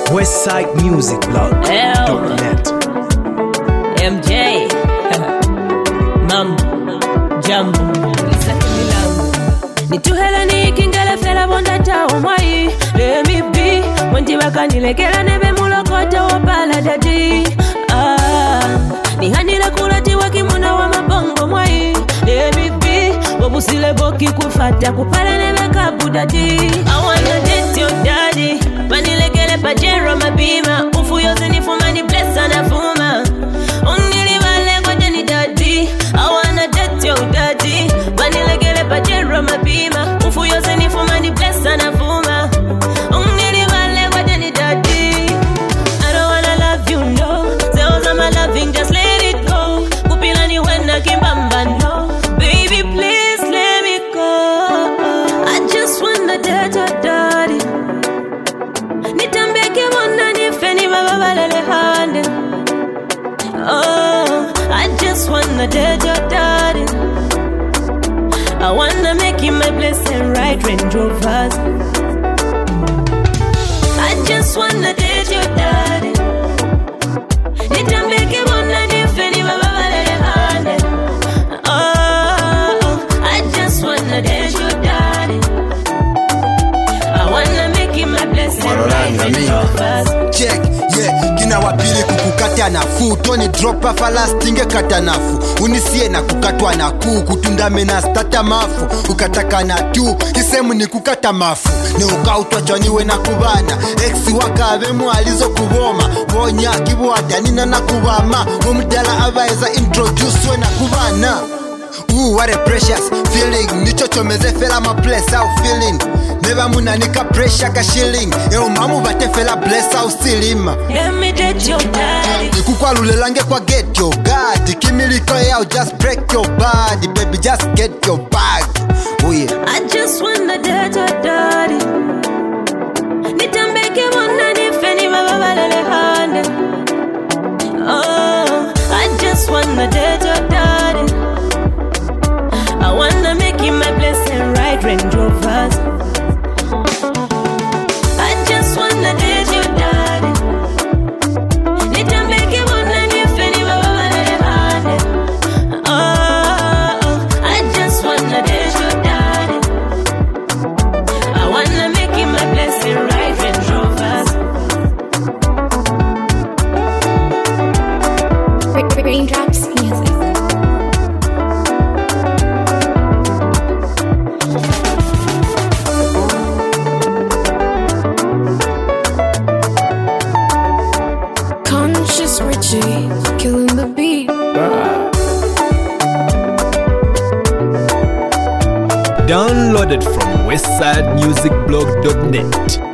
westsidemusicblog.net. MJ Mam Jambo Lisa Kimilangu Nituhela ni kingele fela bonda tao mwai Let me be Mwanti waka nilekela nebe mulokota wapala dadi Ni hanila kulati wakimuna wa mabongo mwai Let me be Wabusile boki kufata kupala nebe kabu dadi I wanna date your daddy Manilekele pajero mabima Ufu yoze nifuma ni blessa na fuma Mapima ufu yose ni fuma ni blessa na fuma Ungili wale kwa jani daddy I don't wanna love you no Say my loving just let it go Kupila ni wena kimbamba no Baby please let me go I just wanna date your daddy Nitambeke mwana nifeni baba lele hande Oh I just wanna date your daddy I wanna make you my blessing right Range Rovers I just wanna date your daddy Nitambeke mwana nifeni baba lele hande Oh I just wanna date your daddy I wanna make you my blessing right Range Rovers Check, yeah, kina wapili kukukata nafu Tony dropper falastinge kata nafu Unisie na kukatwa na kutunda mena stata mafu Ukataka na tu, kisemu ni kukata mafu Ni ukautwa chaniwe na kubana Exi wakavemu alizo kuboma Wonya kibuata nina na kubama Umdala avaeza introduce we na kubana Ooh, what a precious feeling Nicho chomeze fela ma place au feeling Neva muna nika pressure ka shilling Eo mamu bate fela bless au silima Let me date your daddy Nikukwa lulelange kwa get your god Kimiliko yao just break your body Baby just get your bag Oh yeah I just wanna date your daddy Nitambeke mwana nifeni baba lele hande Oh I just wanna date your daddy I wanna make you my blessing right Range Rovers I just wanna date your daddy Nitambeke mwana nifeni baba lele hande Oh I just wanna date your daddy I wanna make you my blessing right Range Rovers Raindrops music. Conscious Richie, killing the beat. Downloaded from westsidemusicblog.net.